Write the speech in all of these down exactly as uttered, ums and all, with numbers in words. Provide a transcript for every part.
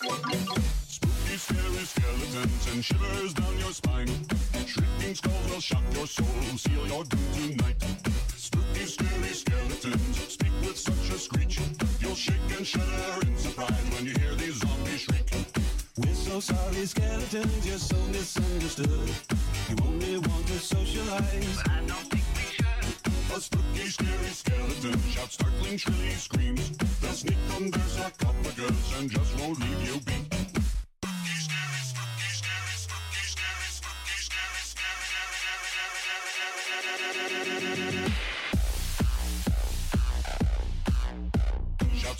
Spooky, scary skeletons and shivers down your spine. Shrieking skulls will shock your soul, seal your doom tonight. Spooky, scary skeletons speak with such a screech. You'll shake and shudder in surprise when you hear these zombies shriek. We're so sorry, skeletons, you're so misunderstood. You only want to socialize, but I don't think we should. A spooky, scary skeleton shouts startling, shrilly screams. They'll sneak under sarcophagus and just won't leave you be. Spooky, scary, spooky, scary, spooky, scary, spooky, scary, scary, scary, shouts.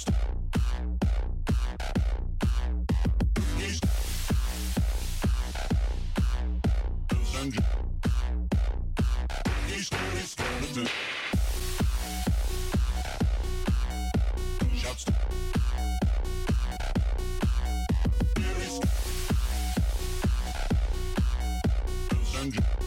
Spooky, scary skeleton shouts. Scary skeleton.